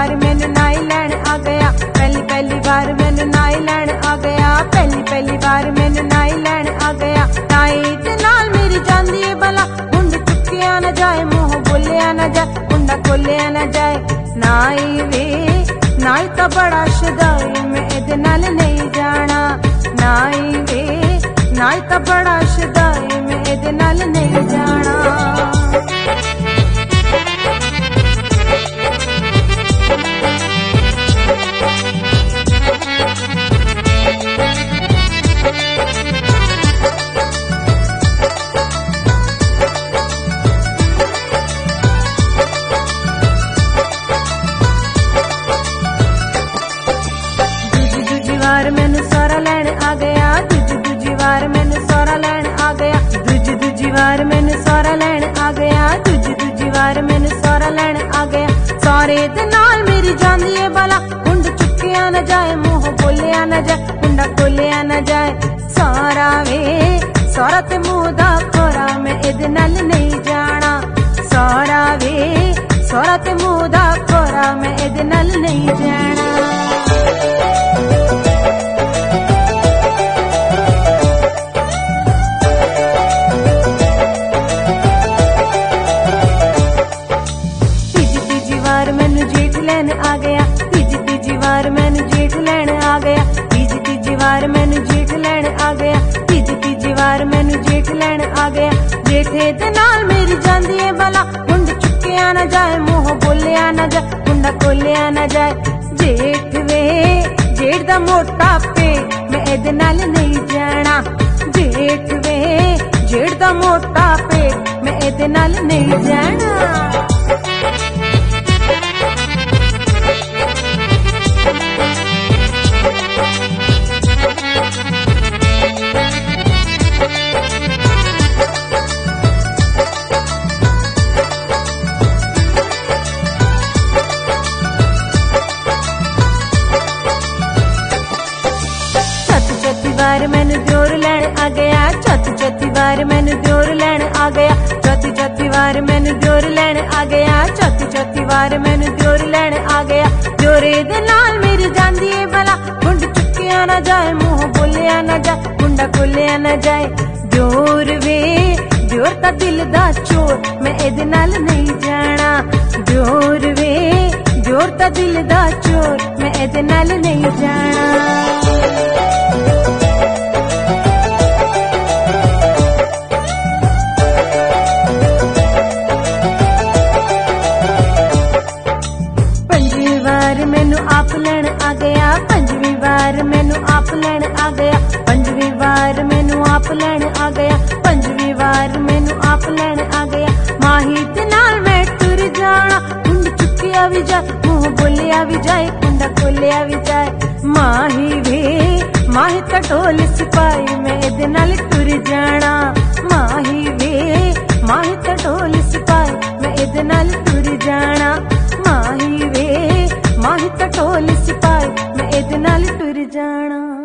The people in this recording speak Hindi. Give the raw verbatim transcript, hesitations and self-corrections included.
बार मैनू नाई लैण आ गया, पहली पहली बार मैनू नाई लैण आ गया, पहली पहली बार मैनू नाई लैण आ गया। नाई दे नाल मेरी जांदी है भला, हुंड चुक्किया न जाए, मुंह बोलिया न जाए, कुंडा खोलिया न जाए। नाई वे नाई तो बड़ा शदाई, मैं इहदे नाल नहीं जाना। नाई वे नाई तो बड़ा शदाई, मैं इहदे नाल नहीं जाना। बार मैनू सारा लैण आ गया, दूजी दूजी बार मैनू सारा लैण आ गया, दूजी दूजी बार मैनू सारा लैण आ गया, दूजी दूजी बार मैनू सारा लैण आ गया। सारे दे नाल मेरी जांदी है भला, हुंड चुक्किया न जाए, मुंह बोलिया न जाए, कुंडा खोलिया न जाए। सारा वे सारा ते मुंह दा खोरा, मैं इहदे नाल नहीं जाना। सारा वे सारा ते मुंह दा खोरा, मैं इहदे नाल नहीं जाना। मैनू जेठ लैण आ गया, तीजी तीजी बार मैनू जेठ लैण आ गया, तीजी तीजी बार मैनू जेठ लैण आ गया, तीजी तीजी बार मैनू जेठ लैण आ गया। जेठे दे नाल मेरी जांदी है भला, हुंड चुक्किया न जाए, मुंह बोलिया न जाए, कुंडा खोलिया न जाए। जेठ वे जेठ दा मोटा पे, मैं इहदे नाल नहीं जाना। जेठ वे जेठ दा मोटा पे, मैं इहदे नाल नहीं जाना। बार मैनू दियोर लैण आ गया, चौथी चौथी बार मैनू दियोर लैण आ गया, चौथी चौथी बार मैनू दियोर लैण आ गया, चौथी चौथी बार मैनू दियोर लैण आ गया। दियोरे दे नाल मेरी जांदी है भला, हुंड चुक्किया न जाए, मुंह बोलिया न जाए, कुंडा खोलिया न जाए। दियोर वे दियोर ता दिल दा चोर, मैं इहदे नाल नहीं जाना। दियोर वे दियोर ता दिल दा चोर, मैं इहदे नाल नहीं जाना। मैनू आप लैण आ गया, पंजवी बार मैनू आप लैण आ गया, पंजवी बार मैनू आप लैण आ गया, पंजवी बार मैनू आप लैण आ गया। माही दे नाल मैं टुर जाना, हुंड चुक्किया भी जाए, मुंह बोलिया भी जाए, कुंडा खोलिया भी जाए। माही वे माही ता ढोल सिपाही, मैं इहदे नाल टुर जाना। माही वे माही ता ढोल सिपाही, मैं इहदे नाल टुर जाना। माही वे माही ता ढोल सिपाही, मैं इहदे नाल टुर जाना।